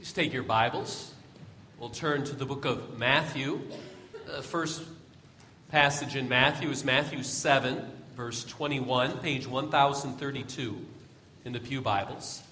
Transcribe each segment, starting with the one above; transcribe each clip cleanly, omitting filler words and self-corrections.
Please take your Bibles. We'll turn to the book of Matthew. The first passage in Matthew is Matthew 7, verse 21, page 1032 in the Pew Bibles.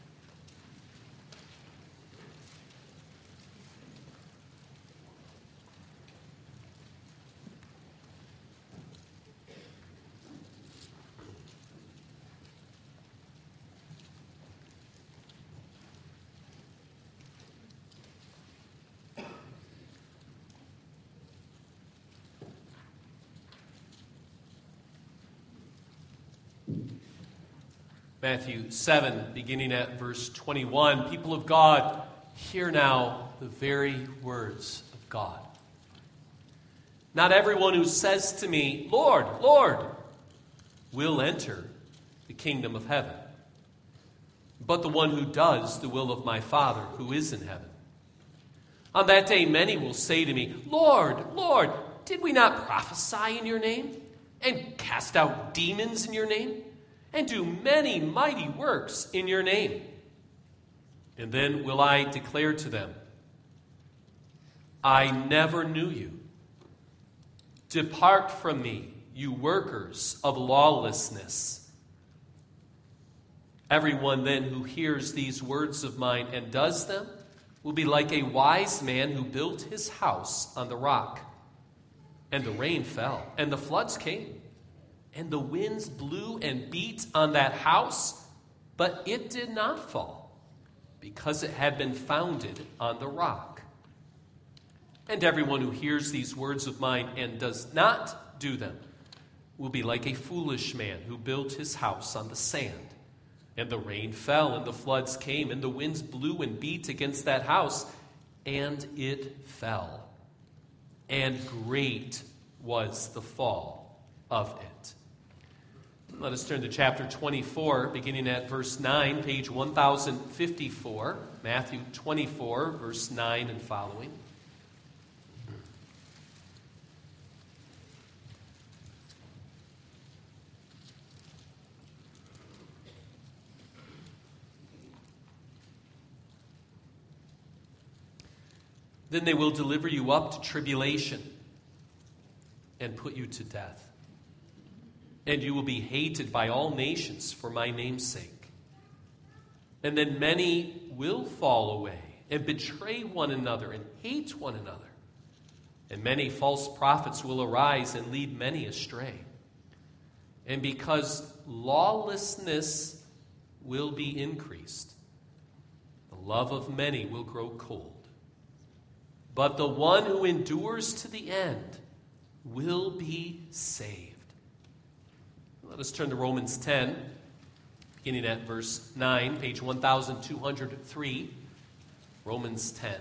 Matthew 7, beginning at verse 21. People of God, hear now the very words of God. Not everyone who says to me, Lord, Lord, will enter the kingdom of heaven, but the one who does the will of my Father who is in heaven. On that day many will say to me, Lord, Lord, did we not prophesy in your name, and cast out demons in your name, and do many mighty works in your name? And then will I declare to them, I never knew you. Depart from me, you workers of lawlessness. Everyone then who hears these words of mine and does them will be like a wise man who built his house on the rock. And the rain fell, and the floods came, and the winds blew and beat on that house, but it did not fall, because it had been founded on the rock. And everyone who hears these words of mine and does not do them will be like a foolish man who built his house on the sand. And the rain fell, and the floods came, and the winds blew and beat against that house, and it fell. And great was the fall of it. Let us turn to chapter 24, beginning at verse 9, page 1054. Matthew 24, verse 9 and following. Then they will deliver you up to tribulation and put you to death. And you will be hated by all nations for my name's sake. And then many will fall away and betray one another and hate one another. And many false prophets will arise and lead many astray. And because lawlessness will be increased, the love of many will grow cold. But the one who endures to the end will be saved. Let us turn to Romans 10, beginning at verse 9, page 1203. Romans 10.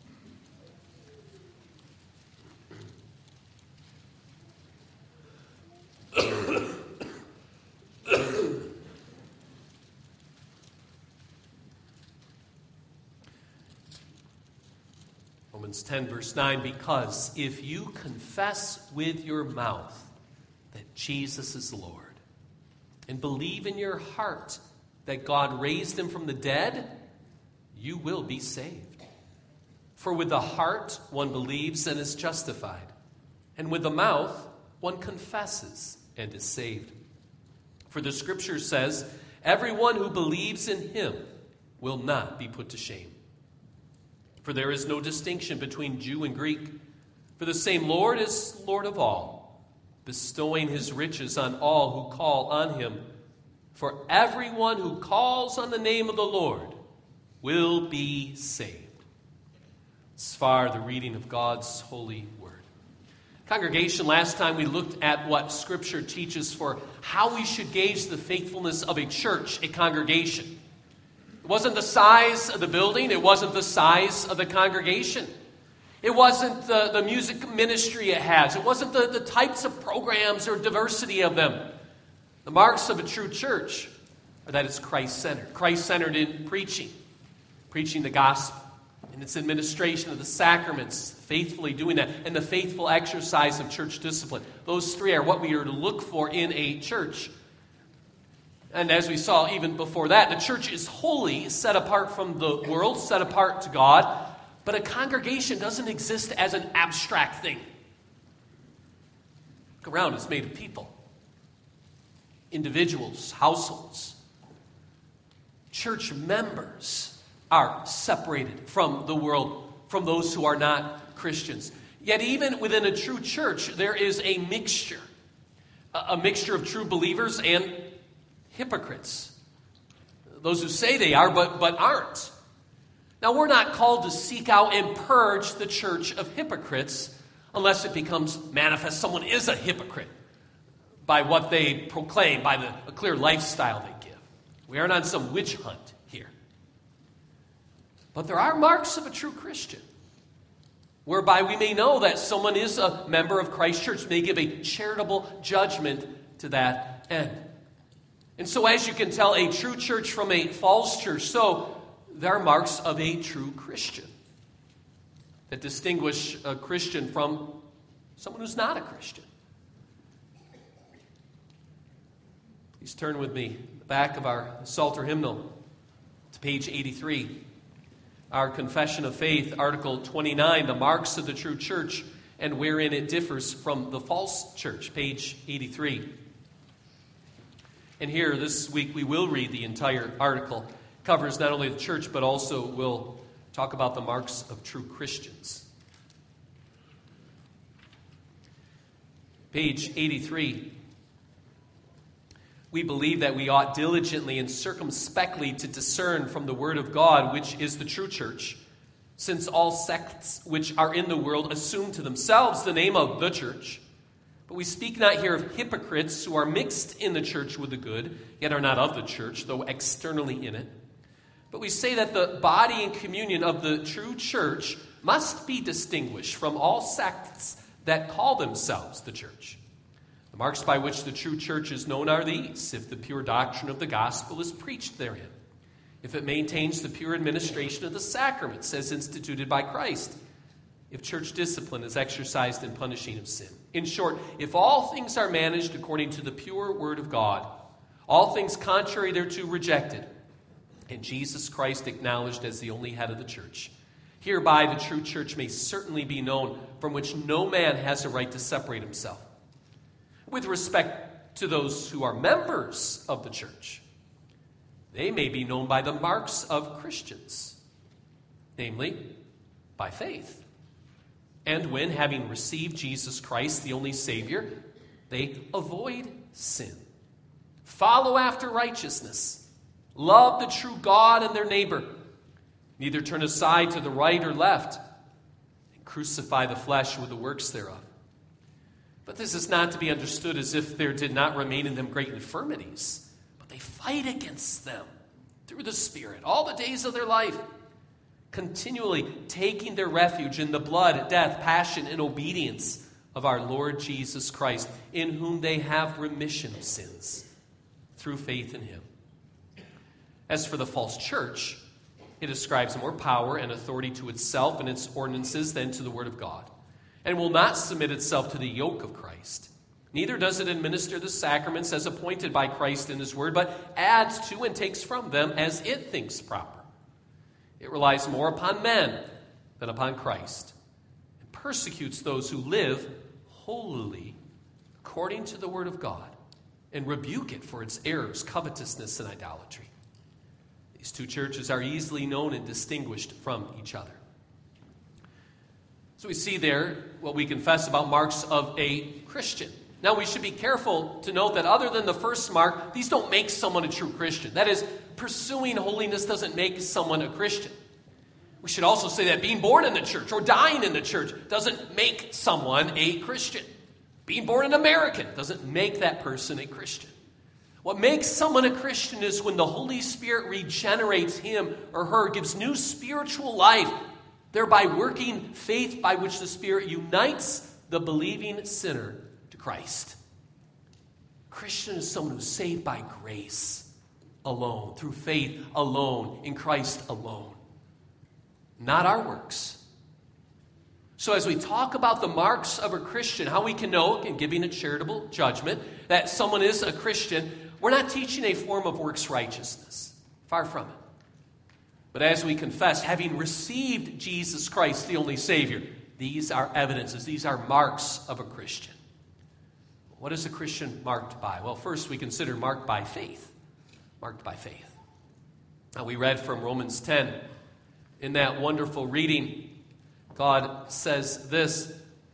Romans 10, verse 9, because if you confess with your mouth that Jesus is Lord, and believe in your heart that God raised him from the dead, you will be saved. For with the heart one believes and is justified, and with the mouth one confesses and is saved. For the scripture says, everyone who believes in him will not be put to shame. For there is no distinction between Jew and Greek, for the same Lord is Lord of all, bestowing his riches on all who call on him. For everyone who calls on the name of the Lord will be saved. As far the reading of God's holy word. Congregation, last time we looked at what Scripture teaches for how we should gauge the faithfulness of a church, a congregation. It wasn't the size of the building. It wasn't the size of the congregation. It wasn't the music ministry it has. It wasn't the types of programs or diversity of them. The marks of a true church are that it's Christ-centered. Christ-centered in preaching the gospel, in its administration of the sacraments, faithfully doing that, and the faithful exercise of church discipline. Those three are what we are to look for in a church. And as we saw even before that, the church is holy, set apart from the world, set apart to God. But a congregation doesn't exist as an abstract thing. Look around, it's made of people. Individuals, households. Church members are separated from the world, from those who are not Christians. Yet even within a true church, there is a mixture of true believers and hypocrites. Those who say they are, but aren't. Now, we're not called to seek out and purge the church of hypocrites unless it becomes manifest someone is a hypocrite by what they proclaim, by the clear lifestyle they give. We aren't on some witch hunt here. But there are marks of a true Christian, whereby we may know that someone is a member of Christ's church, may give a charitable judgment to that end. And so as you can tell a true church from a false church, so there are marks of a true Christian that distinguish a Christian from someone who's not a Christian. Please turn with me to the back of our Psalter hymnal to page 83. Our Confession of Faith, Article 29, the marks of the true church and wherein it differs from the false church, page 83. And here, this week, we will read the entire article. It covers not only the church, but also will talk about the marks of true Christians. Page 83. We believe that we ought diligently and circumspectly to discern from the Word of God, which is the true church, since all sects which are in the world assume to themselves the name of the church. But we speak not here of hypocrites who are mixed in the church with the good, yet are not of the church, though externally in it. But we say that the body and communion of the true church must be distinguished from all sects that call themselves the church. The marks by which the true church is known are these: if the pure doctrine of the gospel is preached therein, if it maintains the pure administration of the sacraments as instituted by Christ, if church discipline is exercised in punishing of sin. In short, if all things are managed according to the pure word of God, all things contrary thereto rejected, and Jesus Christ acknowledged as the only head of the church, hereby the true church may certainly be known, from which no man has a right to separate himself. With respect to those who are members of the church, they may be known by the marks of Christians, namely, by faith. And when, having received Jesus Christ, the only Savior, they avoid sin, follow after righteousness, love the true God and their neighbor, neither turn aside to the right or left, and crucify the flesh with the works thereof. But this is not to be understood as if there did not remain in them great infirmities, but they fight against them through the Spirit all the days of their life, continually taking their refuge in the blood, death, passion, and obedience of our Lord Jesus Christ, in whom they have remission of sins through faith in him. As for the false church, it ascribes more power and authority to itself and its ordinances than to the word of God, and will not submit itself to the yoke of Christ. Neither does it administer the sacraments as appointed by Christ in his word, but adds to and takes from them as it thinks proper. It relies more upon men than upon Christ, and persecutes those who live holily according to the word of God, and rebuke it for its errors, covetousness, and idolatry. These two churches are easily known and distinguished from each other. So we see there what we confess about marks of a Christian. Now we should be careful to note that other than the first mark, these don't make someone a true Christian. That is, pursuing holiness doesn't make someone a Christian. We should also say that being born in the church or dying in the church doesn't make someone a Christian. Being born an American doesn't make that person a Christian. What makes someone a Christian is when the Holy Spirit regenerates him or her, gives new spiritual life, thereby working faith by which the Spirit unites the believing sinner to Christ. Christian is someone who's saved by grace alone, through faith alone, in Christ alone, not our works. So as we talk about the marks of a Christian, how we can know, in giving a charitable judgment, that someone is a Christian, we're not teaching a form of works righteousness. Far from it. But as we confess, having received Jesus Christ, the only Savior, these are evidences, these are marks of a Christian. What is a Christian marked by? Well, first we consider marked by faith. Marked by faith. Now we read from Romans 10. In that wonderful reading, God says this,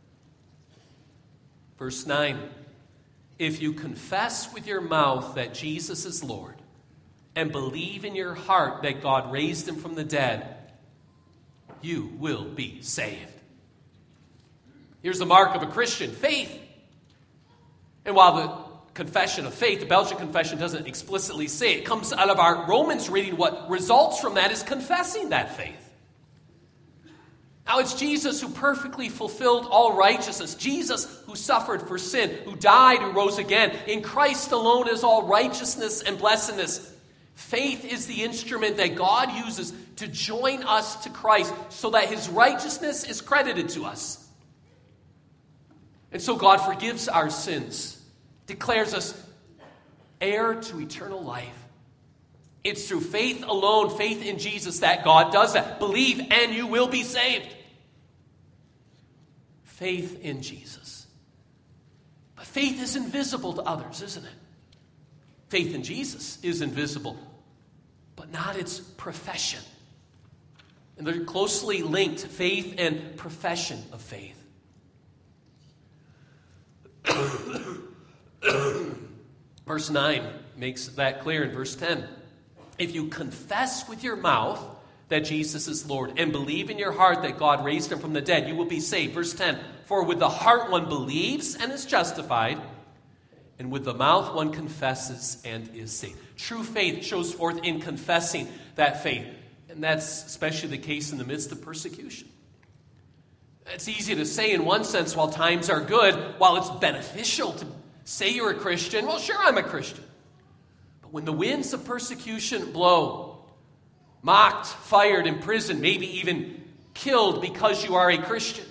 verse 9, if you confess with your mouth that Jesus is Lord and believe in your heart that God raised him from the dead, you will be saved. Here's the mark of a Christian, faith. And while the confession of faith, the Belgian Confession doesn't explicitly say it, comes out of our Romans reading, what results from that is confessing that faith. Now it's Jesus who perfectly fulfilled all righteousness. Jesus who suffered for sin, who died, who rose again. In Christ alone is all righteousness and blessedness. Faith is the instrument that God uses to join us to Christ so that his righteousness is credited to us. And so God forgives our sins, declares us heir to eternal life. It's through faith alone, faith in Jesus, that God does that. Believe and you will be saved. Faith in Jesus. But faith is invisible to others, isn't it? Faith in Jesus is invisible, but not its profession. And they're closely linked, faith and profession of faith. Verse 9 makes that clear in verse 10. If you confess with your mouth that Jesus is Lord and believe in your heart that God raised him from the dead, you will be saved. Verse 10, for with the heart one believes and is justified, and with the mouth one confesses and is saved. True faith shows forth in confessing that faith. And that's especially the case in the midst of persecution. It's easy to say in one sense while times are good, while it's beneficial to say you're a Christian, well, sure, I'm a Christian. But when the winds of persecution blow, mocked, fired, imprisoned, maybe even killed because you are a Christian,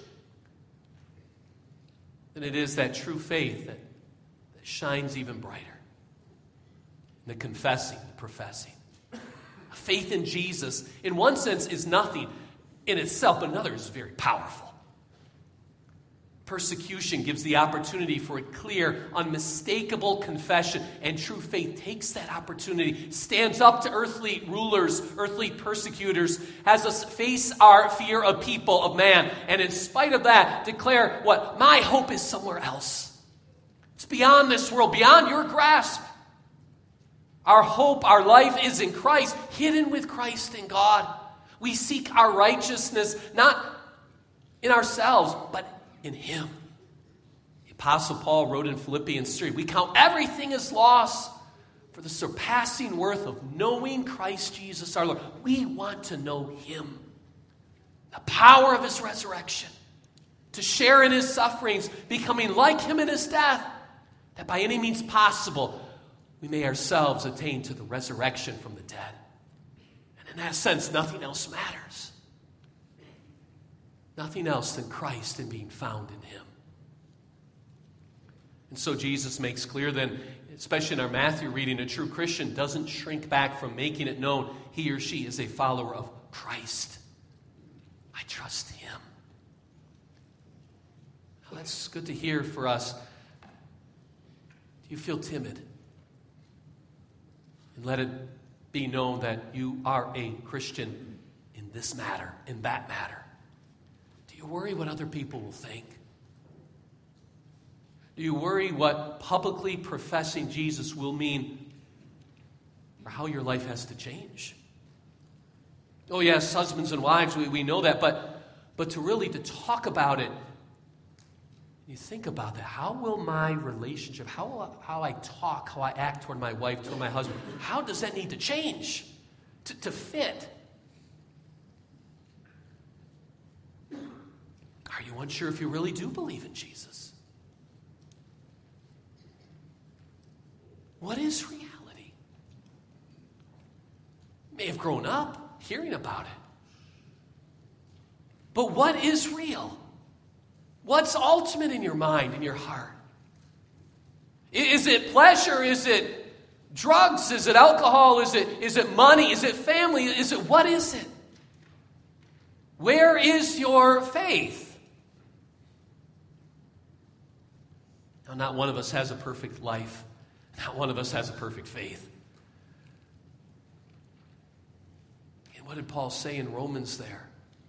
then it is that true faith that shines even brighter. The confessing, the professing. Faith in Jesus, in one sense, is nothing in itself, but another is very powerful. Persecution gives the opportunity for a clear, unmistakable confession, and true faith takes that opportunity, stands up to earthly rulers, earthly persecutors, has us face our fear of people, of man, and in spite of that, declare what? My hope is somewhere else. It's beyond this world, beyond your grasp. Our hope, our life is in Christ, hidden with Christ in God. We seek our righteousness not in ourselves, but in him. The Apostle Paul wrote in Philippians 3, we count everything as loss for the surpassing worth of knowing Christ Jesus our Lord. We want to know him. The power of his resurrection. To share in his sufferings, becoming like him in his death, that by any means possible, we may ourselves attain to the resurrection from the dead. And in that sense, nothing else matters. Nothing else than Christ and being found in him. And so Jesus makes clear then, especially in our Matthew reading, a true Christian doesn't shrink back from making it known he or she is a follower of Christ. I trust him. Now, that's good to hear for us. Do you feel timid? And let it be known that you are a Christian in this matter, in that matter. Do you worry what other people will think? Do you worry what publicly professing Jesus will mean or how your life has to change? Oh yes, husbands and wives, we know that, but to talk about it, you think about that. How will my relationship, how I talk, how I act toward my wife, toward my husband, how does that need to change to fit? Are you unsure if you really do believe in Jesus? What is reality? You may have grown up hearing about it. But what is real? What's ultimate in your mind, in your heart? Is it pleasure? Is it drugs? Is it alcohol? Is it money? Is it family? What is it? Where is your faith? Now, not one of us has a perfect life. Not one of us has a perfect faith. And what did Paul say in Romans there?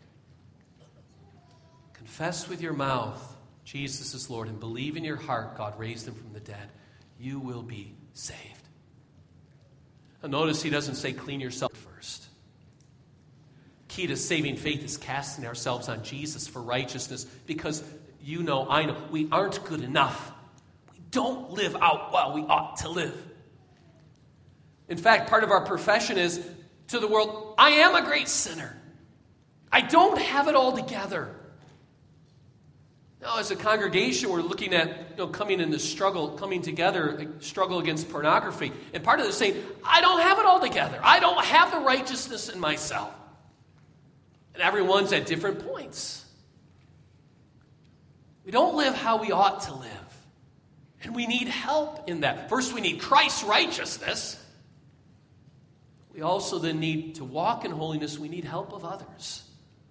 Confess with your mouth Jesus is Lord and believe in your heart God raised him from the dead. You will be saved. Now notice he doesn't say clean yourself first. Key to saving faith is casting ourselves on Jesus for righteousness, because I know, we aren't good enough. We don't live out while we ought to live. In fact, part of our profession is to the world, I am a great sinner. I don't have it all together. Now, as a congregation, we're looking at coming together, struggle against pornography. And part of it is saying, I don't have it all together. I don't have the righteousness in myself. And everyone's at different points. We don't live how we ought to live. And we need help in that. First, we need Christ's righteousness. We also then need to walk in holiness. We need help of others.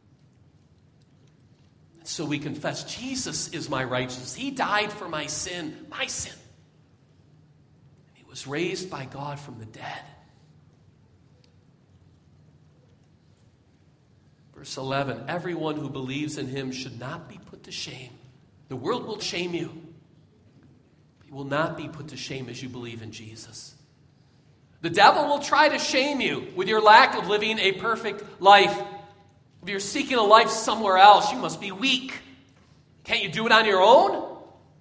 And so we confess, Jesus is my righteousness. He died for my sin. And he was raised by God from the dead. Verse 11, everyone who believes in him should not be put to shame. The world will shame you. You will not be put to shame as you believe in Jesus. The devil will try to shame you with your lack of living a perfect life. If you're seeking a life somewhere else, you must be weak. Can't you do it on your own?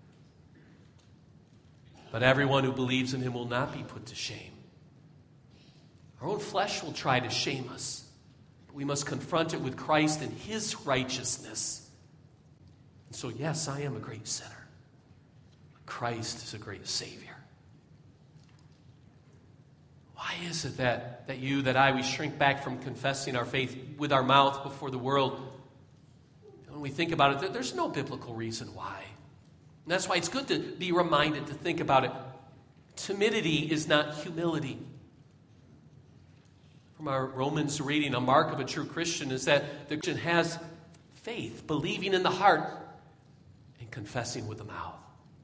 But everyone who believes in him will not be put to shame. Our own flesh will try to shame us. But we must confront it with Christ and his righteousness. And so, yes, I am a great sinner. Christ is a great Savior. Why is it that we shrink back from confessing our faith with our mouth before the world? When we think about it, there's no biblical reason why. And that's why it's good to be reminded to think about it. Timidity is not humility. From our Romans reading, a mark of a true Christian is that the Christian has faith, believing in the heart, and confessing with the mouth.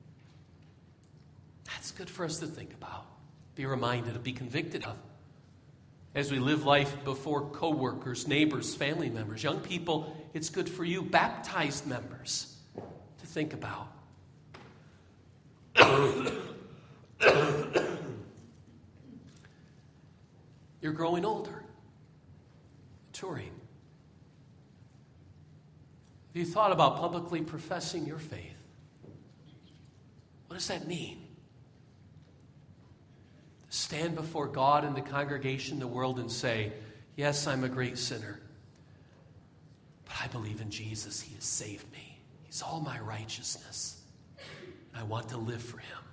That's good for us to think about, be reminded of, be convicted of. As we live life before co-workers, neighbors, family members, young people, it's good for you, baptized members, to think about. You're growing older, maturing. Have you thought about publicly professing your faith? What does that mean? To stand before God and the congregation, the world, and say, yes, I'm a great sinner, but I believe in Jesus. He has saved me. He's all my righteousness. I want to live for him.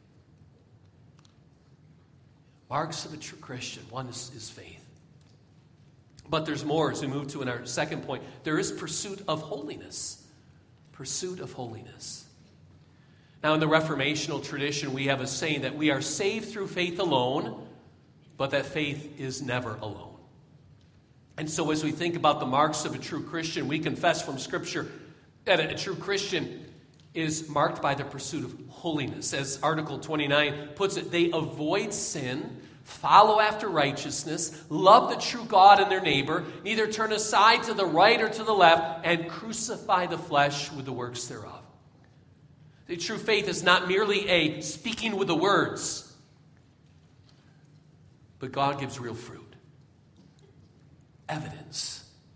Marks of a true Christian. One is faith. But there's more as we move to in our second point. There is pursuit of holiness. Pursuit of holiness. Now, in the Reformational tradition, we have a saying that we are saved through faith alone, but that faith is never alone. And so as we think about the marks of a true Christian, we confess from Scripture that a true Christian is marked by the pursuit of holiness. As Article 29 puts it, they avoid sin, follow after righteousness, love the true God and their neighbor, neither turn aside to the right or to the left, and crucify the flesh with the works thereof. The true faith is not merely a speaking with the words, but God gives real fruit, evidence.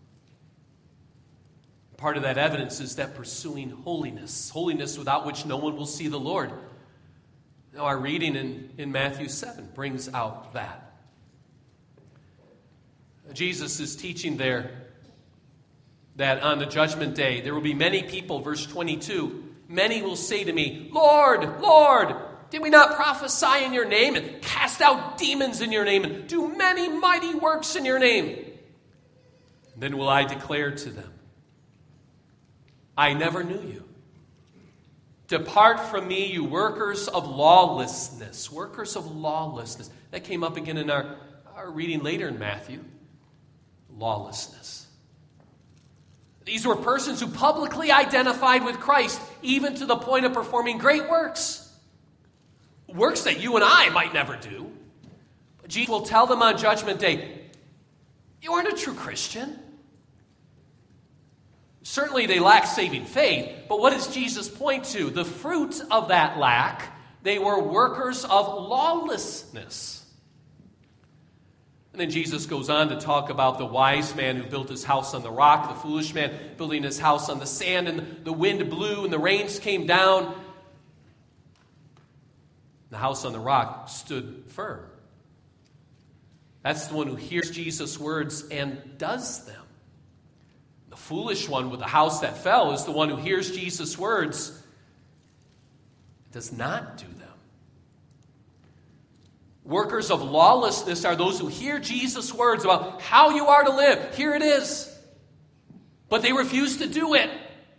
Part of that evidence is that pursuing holiness, holiness without which no one will see the Lord. Now, our reading in Matthew 7 brings out that. Jesus is teaching there that on the judgment day, there will be many people, verse 22, many will say to me, Lord, Lord, did we not prophesy in your name and cast out demons in your name and do many mighty works in your name? And then will I declare to them, I never knew you. Depart from me, you workers of lawlessness. Workers of lawlessness. That came up again in our reading later in Matthew. Lawlessness. These were persons who publicly identified with Christ, even to the point of performing great works. Works that you and I might never do. But Jesus will tell them on Judgment Day, you aren't a true Christian. Certainly they lack saving faith, but what does Jesus point to? The fruit of that lack, they were workers of lawlessness. And then Jesus goes on to talk about the wise man who built his house on the rock, the foolish man building his house on the sand, and the wind blew and the rains came down. The house on the rock stood firm. That's the one who hears Jesus' words and does them. The foolish one with the house that fell is the one who hears Jesus' words and does not do them. Workers of lawlessness are those who hear Jesus' words about how you are to live. Here it is. But they refuse to do it.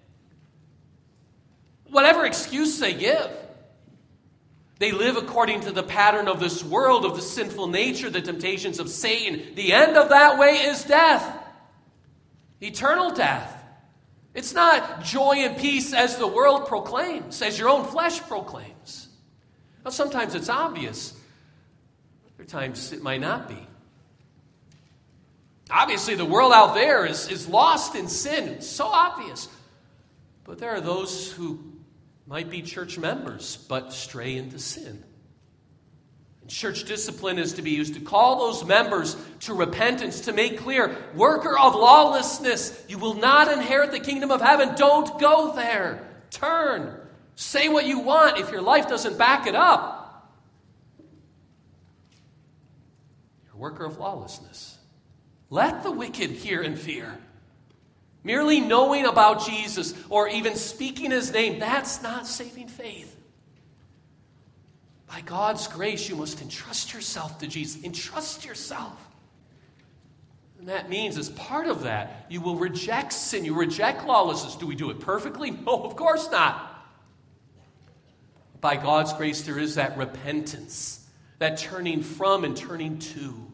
Whatever excuse they give. They live according to the pattern of this world, of the sinful nature, the temptations of Satan. The end of that way is death. Eternal death. It's not joy and peace as the world proclaims, as your own flesh proclaims. Now, sometimes it's obvious. Other times it might not be. Obviously, the world out there is lost in sin. It's so obvious. But there are those who might be church members, but stray into sin. And church discipline is to be used to call those members to repentance, to make clear, worker of lawlessness, you will not inherit the kingdom of heaven. Don't go there. Turn. Say what you want if your life doesn't back it up. You're a worker of lawlessness. Let the wicked hear and fear. Merely knowing about Jesus or even speaking his name, that's not saving faith. By God's grace, you must entrust yourself to Jesus. Entrust yourself. And that means, as part of that, you will reject sin. You reject lawlessness. Do we do it perfectly? No, of course not. By God's grace, there is that repentance, that turning from and turning to.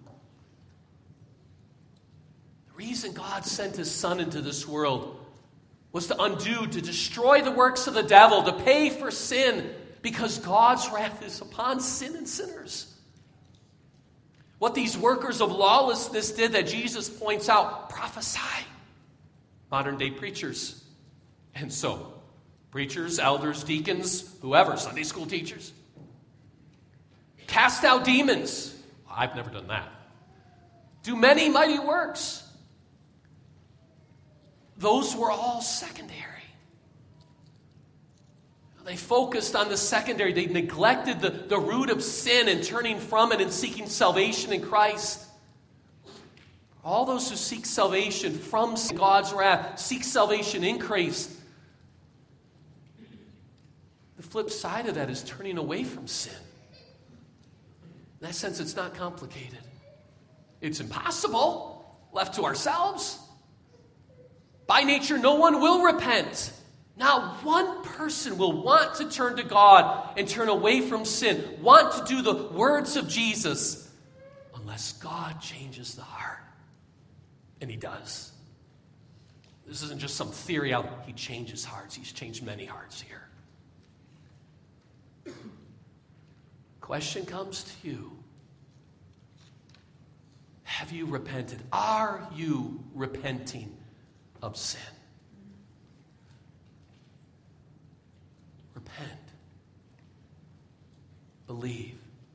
The reason God sent his Son into this world was to undo, to destroy the works of the devil, to pay for sin, because God's wrath is upon sin and sinners. What these workers of lawlessness did that Jesus points out, prophesy. Modern day preachers. And so, preachers, elders, deacons, whoever, Sunday school teachers. Cast out demons. I've never done that. Do many mighty works. Those were all secondary. They focused on the secondary. They neglected the root of sin and turning from it and seeking salvation in Christ. All those who seek salvation from God's wrath, seek salvation in Christ. The flip side of that is turning away from sin. In that sense, it's not complicated. It's impossible, left to ourselves. By nature, no one will repent. Not one person will want to turn to God and turn away from sin, want to do the words of Jesus, unless God changes the heart. And he does. This isn't just some theory out. He changes hearts. He's changed many hearts here. Question comes to you. Have you repented? Are you repenting of sin? Repent. Believe.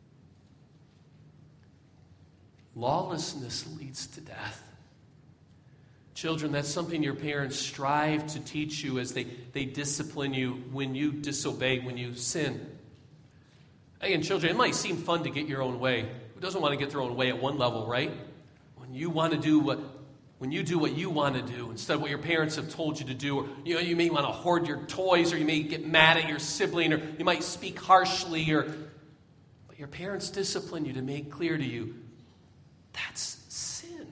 Lawlessness leads to death. Children, that's something your parents strive to teach you as they discipline you when you disobey, when you sin. Again, children, it might seem fun to get your own way. Who doesn't want to get their own way at one level, right? When you do what you want to do instead of what your parents have told you to do, or you may want to hoard your toys, or you may get mad at your sibling, or you might speak harshly, but your parents discipline you to make clear to you that's sin.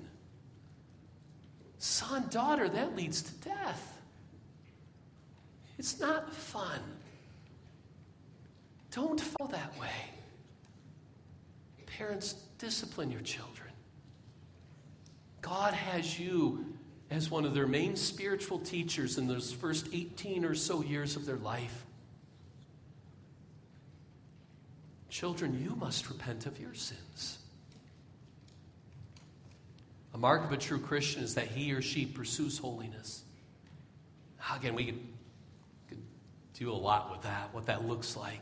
Son, daughter, that leads to death. It's not fun. Don't follow that way. Parents, discipline your children. God has you as one of their main spiritual teachers in those first 18 or so years of their life. Children, you must repent of your sins. A mark of a true Christian is that he or she pursues holiness. Again, we could do a lot with that, what that looks like.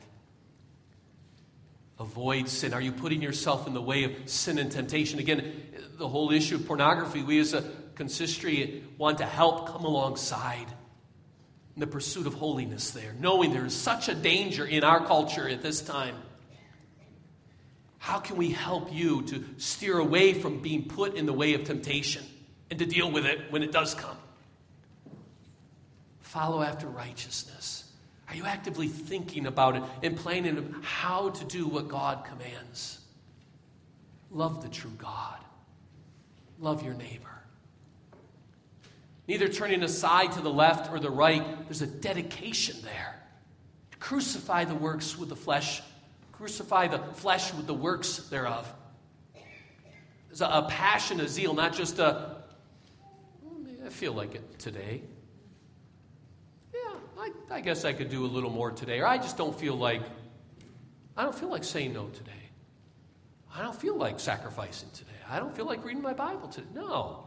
Avoid sin. Are you putting yourself in the way of sin and temptation? Again, the whole issue of pornography, we as a consistory want to help come alongside in the pursuit of holiness there, knowing there is such a danger in our culture at this time. How can we help you to steer away from being put in the way of temptation and to deal with it when it does come? Follow after righteousness. Are you actively thinking about it and planning how to do what God commands? Love the true God. Love your neighbor. Neither turning aside to the left or the right, there's a dedication there. Crucify the works with the flesh. Crucify the flesh with the works thereof. There's a passion, a zeal, not just I feel like it today. I guess I could do a little more today. Or I don't feel like saying no today. I don't feel like sacrificing today. I don't feel like reading my Bible today. No.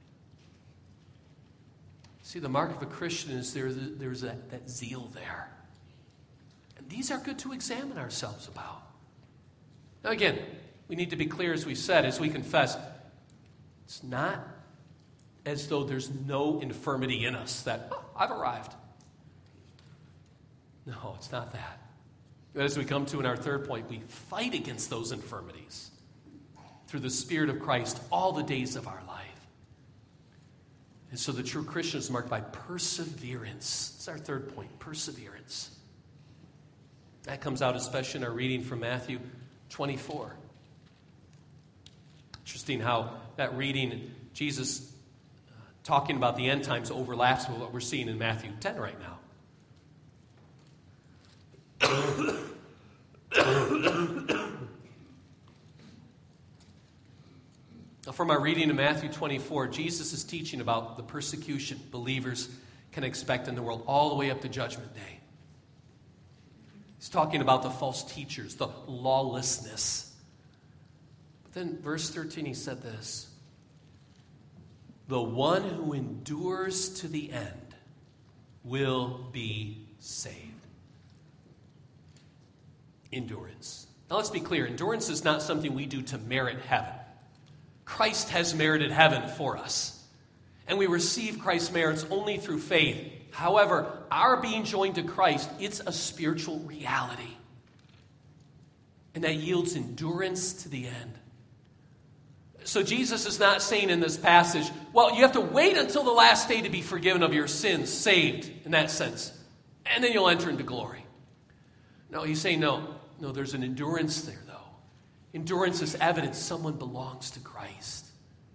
See, the mark of a Christian is there's that zeal there. And these are good to examine ourselves about. Now again, we need to be clear, as we said, as we confess, it's not as though there's no infirmity in us that, I've arrived. No, it's not that. But as we come to in our third point, we fight against those infirmities through the Spirit of Christ all the days of our life. And so the true Christian is marked by perseverance. That's our third point, perseverance. That comes out especially in our reading from Matthew 24. Interesting how that reading, Jesus talking about the end times, overlaps with what we're seeing in Matthew 10 right now. From our reading in Matthew 24, Jesus is teaching about the persecution believers can expect in the world all the way up to Judgment Day. He's talking about the false teachers, the lawlessness. But then verse 13, he said this: the one who endures to the end will be saved. Endurance. Now let's be clear. Endurance is not something we do to merit heaven. Christ has merited heaven for us. And we receive Christ's merits only through faith. However, our being joined to Christ, it's a spiritual reality. And that yields endurance to the end. So Jesus is not saying in this passage, well, you have to wait until the last day to be forgiven of your sins, saved in that sense. And then you'll enter into glory. No, he's saying no, there's an endurance there, though. Endurance is evidence someone belongs to Christ.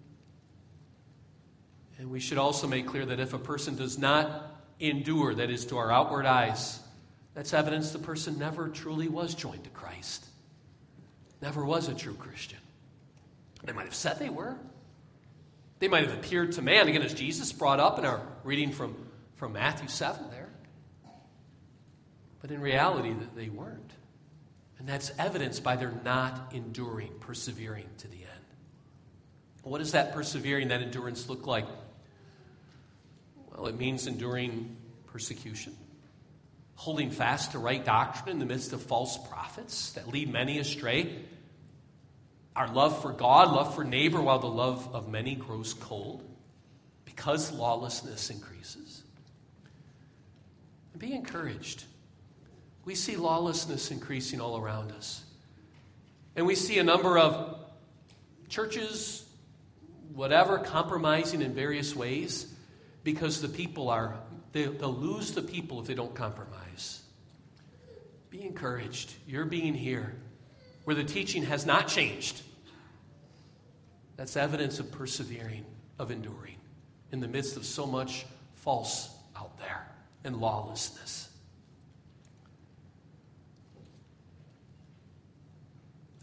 And we should also make clear that if a person does not endure, that is to our outward eyes, that's evidence the person never truly was joined to Christ. Never was a true Christian. They might have said they were. They might have appeared to man, again, as Jesus brought up in our reading from Matthew 7 there. But in reality, they weren't. And that's evidenced by their not enduring, persevering to the end. What does that persevering, that endurance look like? Well, it means enduring persecution, holding fast to right doctrine in the midst of false prophets that lead many astray, our love for God, love for neighbor, while the love of many grows cold because lawlessness increases. And be encouraged. We see lawlessness increasing all around us. And we see a number of churches, whatever, compromising in various ways because the people they'll lose the people if they don't compromise. Be encouraged. You're being here where the teaching has not changed. That's evidence of persevering, of enduring in the midst of so much false out there and lawlessness.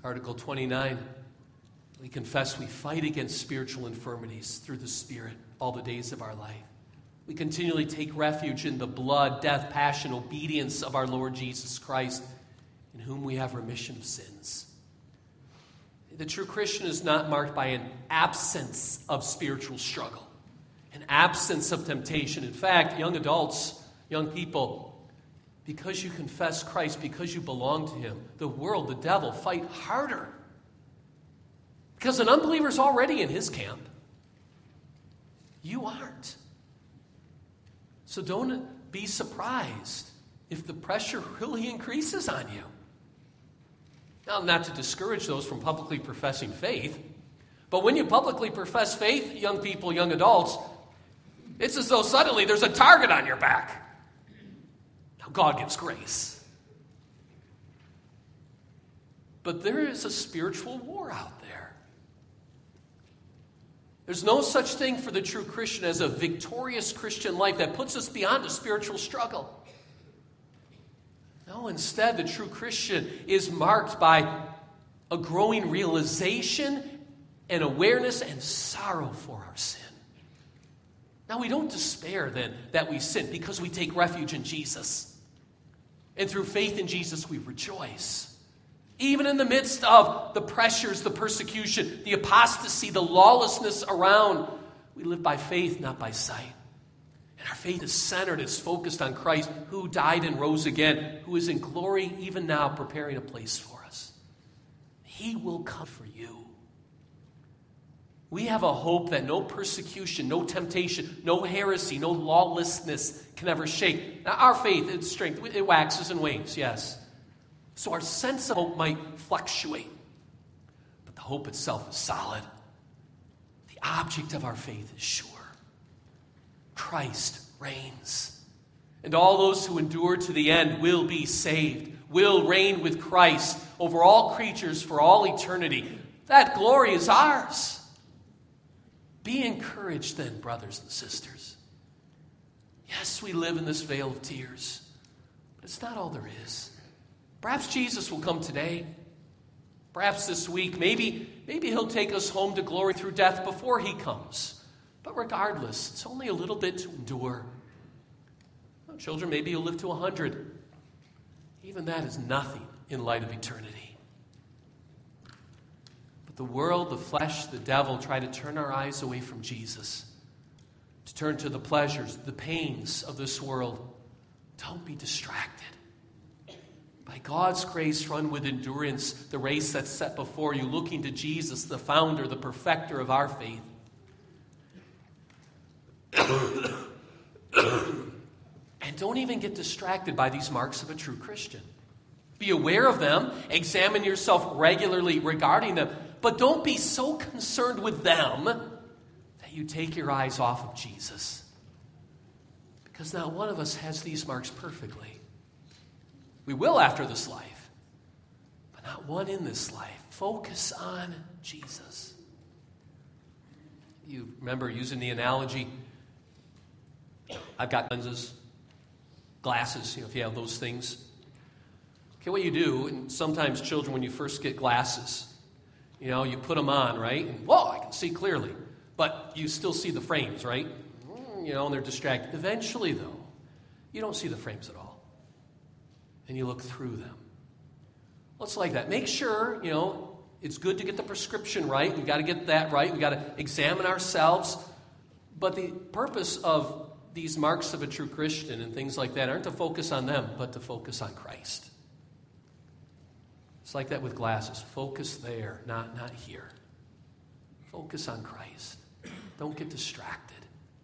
Article 29, we confess we fight against spiritual infirmities through the Spirit all the days of our life. We continually take refuge in the blood, death, passion, obedience of our Lord Jesus Christ, in whom we have remission of sins. The true Christian is not marked by an absence of spiritual struggle, an absence of temptation. In fact, young adults, young people, because you confess Christ, because you belong to Him, the world, the devil, fight harder. Because an unbeliever is already in his camp. You aren't. So don't be surprised if the pressure really increases on you. Now, not to discourage those from publicly professing faith, but when you publicly profess faith, young people, young adults, it's as though suddenly there's a target on your back. Now, God gives grace. But there is a spiritual war out there. There's no such thing for the true Christian as a victorious Christian life that puts us beyond a spiritual struggle. No, instead, the true Christian is marked by a growing realization and awareness and sorrow for our sin. Now, we don't despair then that we sin because we take refuge in Jesus. And through faith in Jesus, we rejoice. Even in the midst of the pressures, the persecution, the apostasy, the lawlessness around, we live by faith, not by sight. And our faith is centered, it's focused on Christ, who died and rose again, who is in glory even now, preparing a place for us. He will come for you. We have a hope that no persecution, no temptation, no heresy, no lawlessness can ever shake. Now, our faith, its strength, it waxes and wanes, yes. So our sense of hope might fluctuate. But the hope itself is solid. The object of our faith is sure. Christ reigns. And all those who endure to the end will be saved, will reign with Christ over all creatures for all eternity. That glory is ours. Be encouraged then, brothers and sisters. Yes, we live in this vale of tears, but it's not all there is. Perhaps Jesus will come today. Perhaps this week. Maybe He'll take us home to glory through death before He comes. But regardless, it's only a little bit to endure. Well, children, maybe you'll live to 100. Even that is nothing in light of eternity. But the world, the flesh, the devil try to turn our eyes away from Jesus, to turn to the pleasures, the pains of this world. Don't be distracted. By God's grace, run with endurance the race that's set before you, looking to Jesus, the founder, the perfecter of our faith. And don't even get distracted by these marks of a true Christian. Be aware of them, examine yourself regularly regarding them, but don't be so concerned with them that you take your eyes off of Jesus. Because not one of us has these marks perfectly. We will after this life, but not one in this life. Focus on Jesus. You remember using the analogy, I've got lenses, glasses, if you have those things. Okay, what you do, and sometimes children, when you first get glasses, you put them on, right? And, whoa, I can see clearly. But you still see the frames, right? And they're distracted. Eventually, though, you don't see the frames at all. And you look through them. Well, it's like that. Make sure, it's good to get the prescription right. We've got to get that right. We've got to examine ourselves. But the purpose of these marks of a true Christian and things like that aren't to focus on them, but to focus on Christ. It's like that with glasses. Focus there, not here. Focus on Christ. Don't get distracted.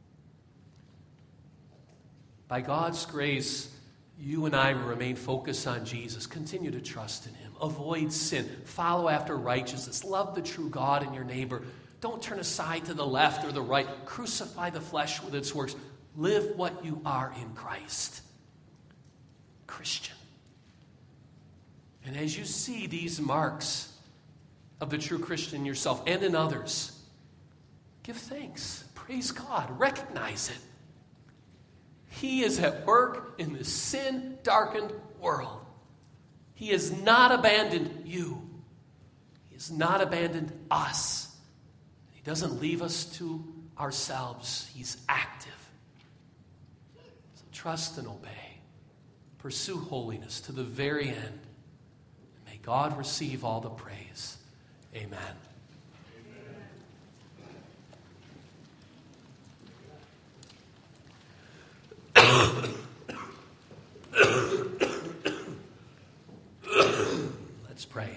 By God's grace, you and I will remain focused on Jesus. Continue to trust in Him. Avoid sin. Follow after righteousness. Love the true God and your neighbor. Don't turn aside to the left or the right. Crucify the flesh with its works. Live what you are in Christ. Christian. And as you see these marks of the true Christian in yourself and in others, give thanks. Praise God. Recognize it. He is at work in this sin-darkened world. He has not abandoned you. He's not abandoned us. He doesn't leave us to ourselves. He's active. So trust and obey. Pursue holiness to the very end. And may God receive all the praise. Amen. Let's pray.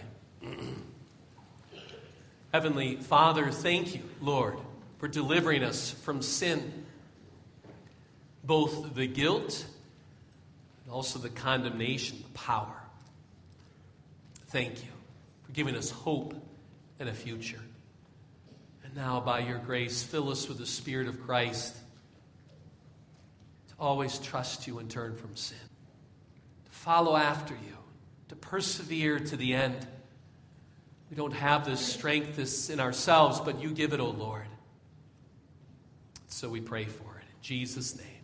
Heavenly Father, thank you, Lord, for delivering us from sin, both the guilt and also the condemnation, the power. Thank you for giving us hope and a future. And now, by your grace, fill us with the Spirit of Christ to always trust you and turn from sin, to follow after you, to persevere to the end. We don't have this strength in ourselves, but you give it, O Lord. So we pray for it. In Jesus' name.